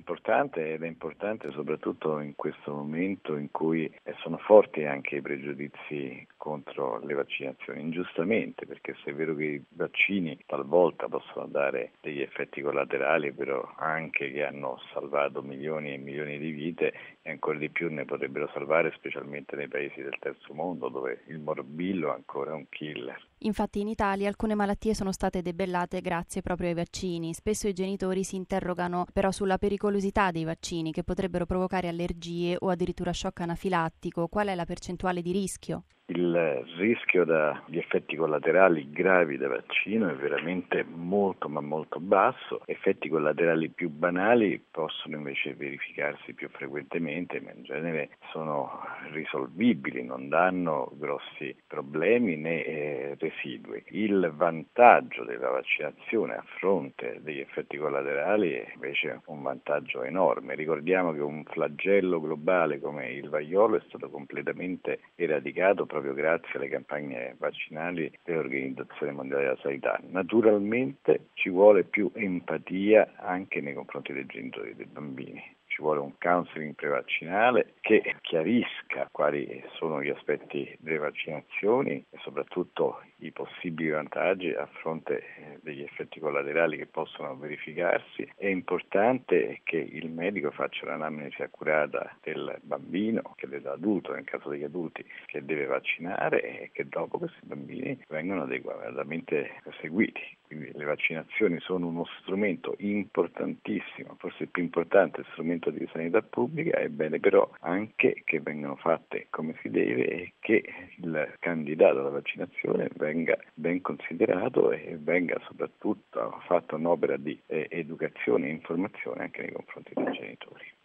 importante ed è importante soprattutto in questo momento in cui sono forti anche i pregiudizi contro le vaccinazioni, ingiustamente, perché se è vero che i vaccini talvolta possono dare degli effetti collaterali, però anche che hanno salvato milioni e milioni di vite e ancora di più ne potrebbero salvare, specialmente nei paesi del terzo mondo dove il morbillo ancora è un killer. Infatti in Italia alcune malattie sono state debellate grazie proprio ai vaccini. Spesso i genitori si interrogano però sulla pericolosità dei vaccini che potrebbero provocare allergie o addirittura shock anafilattico. Qual è la percentuale di rischio? Il rischio dagli effetti collaterali gravi da vaccino è veramente molto ma molto basso. Effetti collaterali più banali possono invece verificarsi più frequentemente, ma in genere sono risolvibili, non danno grossi problemi né residui. Il vantaggio della vaccinazione a fronte degli effetti collaterali è invece un vantaggio enorme. Ricordiamo che un flagello globale come il vaiolo è stato completamente eradicato proprio grazie alle campagne vaccinali dell'Organizzazione Mondiale della Sanità. Naturalmente ci vuole più empatia anche nei confronti dei genitori dei bambini. Ci vuole un counseling prevaccinale che chiarisca quali sono gli aspetti delle vaccinazioni e soprattutto i possibili vantaggi a fronte degli effetti collaterali che possono verificarsi. È importante che il medico faccia un'anamnesi accurata del bambino, che dell'adulto, nel caso degli adulti, che deve vaccinare e che dopo questi bambini vengano adeguatamente seguiti. Quindi le vaccinazioni sono uno strumento importantissimo, forse il più importante strumento di sanità pubblica, è bene però anche che vengano fatte come si deve e che il candidato alla vaccinazione venga ben considerato e venga soprattutto fatta un'opera di educazione e informazione anche nei confronti dei genitori.